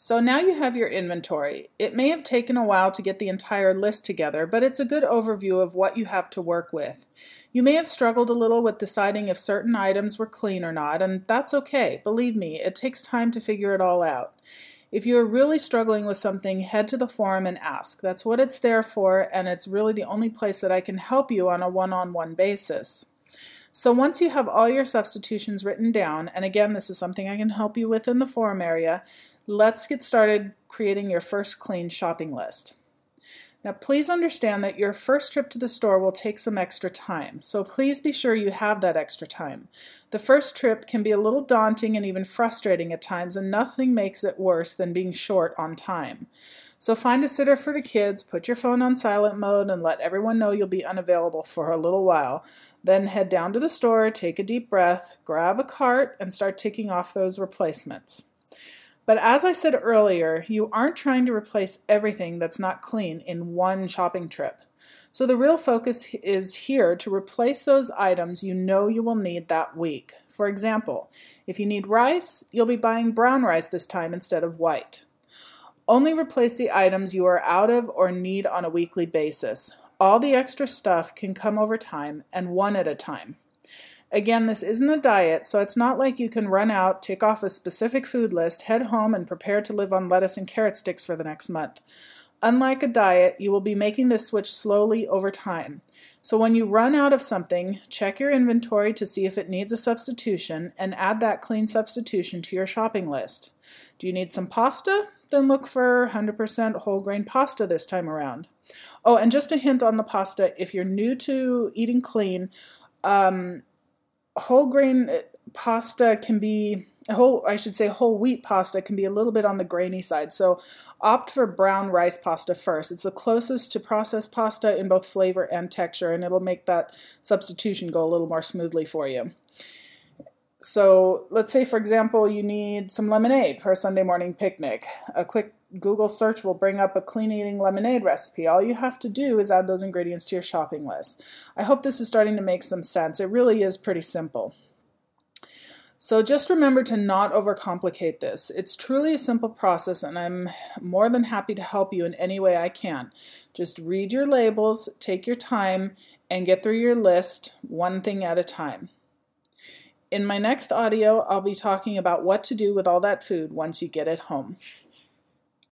So now you have your inventory. It may have taken a while to get the entire list together, but it's a good overview of what you have to work with. You may have struggled a little with deciding if certain items were clean or not, and that's okay. Believe me, it takes time to figure it all out. If you are really struggling with something, head to the forum and ask. That's what it's there for, and it's really the only place that I can help you on a one-on-one basis. So once you have all your substitutions written down, and again, this is something I can help you with in the forum area, let's get started creating your first clean shopping list. Now please understand that your first trip to the store will take some extra time, so please be sure you have that extra time. The first trip can be a little daunting and even frustrating at times, and nothing makes it worse than being short on time. So find a sitter for the kids, put your phone on silent mode, and let everyone know you'll be unavailable for a little while. Then head down to the store, take a deep breath, grab a cart, and start ticking off those replacements. But as I said earlier, you aren't trying to replace everything that's not clean in one shopping trip. So the real focus is here to replace those items you know you will need that week. For example, if you need rice, you'll be buying brown rice this time instead of white. Only replace the items you are out of or need on a weekly basis. All the extra stuff can come over time and one at a time. Again, this isn't a diet, so it's not like you can run out, tick off a specific food list, head home, and prepare to live on lettuce and carrot sticks for the next month. Unlike a diet, you will be making this switch slowly over time. So when you run out of something, check your inventory to see if it needs a substitution and add that clean substitution to your shopping list. Do you need some pasta? Then look for 100% whole grain pasta this time around. Oh, and just a hint on the pasta, if you're new to eating clean, whole grain pasta can be, whole wheat pasta can be a little bit on the grainy side. So opt for brown rice pasta first. It's the closest to processed pasta in both flavor and texture, and it'll make that substitution go a little more smoothly for you. So let's say, for example, you need some lemonade for a Sunday morning picnic. A quick Google search will bring up a clean eating lemonade recipe. All you have to do is add those ingredients to your shopping list. I hope this is starting to make some sense. It really is pretty simple. So just remember to not overcomplicate this. It's truly a simple process, and I'm more than happy to help you in any way I can. Just read your labels, take your time, and get through your list one thing at a time. In my next audio, I'll be talking about what to do with all that food once you get it home.